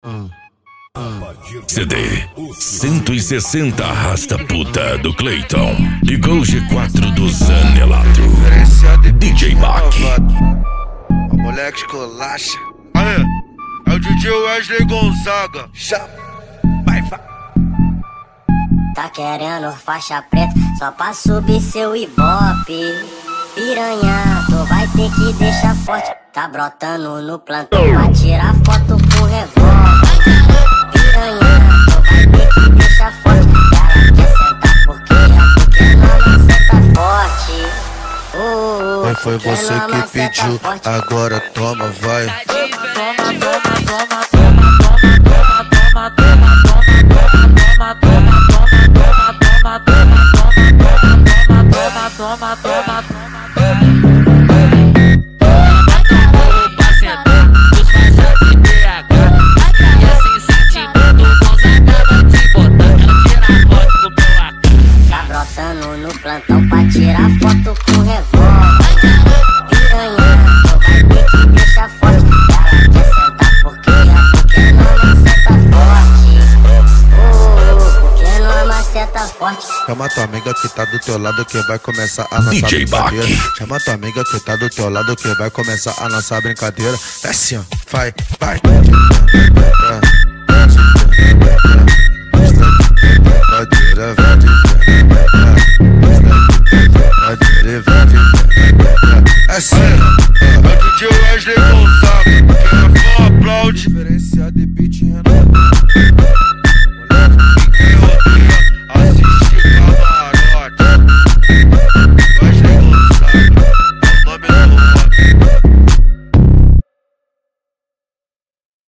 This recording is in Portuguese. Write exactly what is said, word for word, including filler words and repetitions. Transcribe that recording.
C D cento e sessenta Arrasta Puta do Clayton e Gol G quatro do Zanelato. D J Mac. O moleque escolacha. Aê, é o D J Wesley Gonzaga. Chama, vai, vai. Tá querendo faixa preta só pra subir seu ibope. Piranha, tu vai ter que deixar forte. Tá brotando no plantão pra tirar foto com revólver. Piranha, tu vai ter que deixar forte. Ela quer sentar porque a pequena senta forte. Oh, Mas foi você que pediu, agora toma, vai. Toma, toma, toma, toma, toma, toma, toma, toma, toma, toma, toma, toma, toma, toma, toma, toma, toma. Tá brotando no plantão pra tirar foto com revólver. Piranha, tu vai ter que deixar forte. Ela quer sentar porque a pequena maceta forte. Oh, pequena maceta forte. Chama tua amiga que tá do teu lado que vai começar a nossa D J brincadeira. Mac. Chama tua amiga que tá do teu lado que vai começar a nossa brincadeira. É assim, ó, vai, vai. É assim.